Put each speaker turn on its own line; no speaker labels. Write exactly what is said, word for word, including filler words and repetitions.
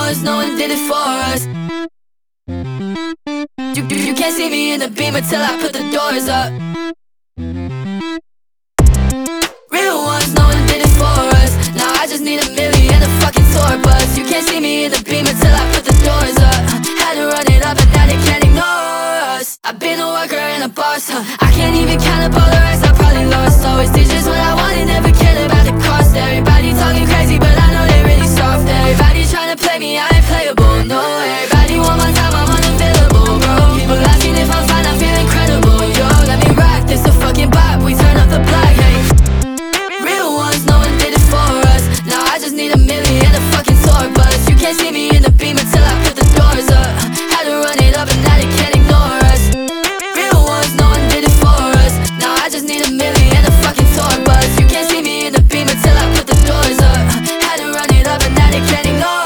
ones, no one did it for us. You, you, you can't see me in the Beamer till I put the doors up. Real ones, no one did it for us. Now I just need a million and a fucking tour bus. You can't see me in the Beamer till I put the doors up. Had to run it up and now they can't ignore us. I've been a worker and a boss, huh? I can't even count up all the rest I probably lost. Always did just what I wanted, never cared about the cost. Everybody talking crazy, but I know they really soft. Everybody trying to play me, I ain't playable, no. Everybody want my time, I'm unavailable, bro. People asking if I'm fine, I feel incredible, yo. Let me rock, this a fucking bop, we turn up the block, hey. Real ones, no one did it for us. Now I just need a million and a fucking tour bus. You can't see me in the Beamer till I put the doors up. Had to run it up and now they can't ignore us. Real ones, no one did it for us. Now I just need a million and a fucking tour bus. You can't see me in the Beamer till I put the doors up. Had to run it up and now they can't ignore us.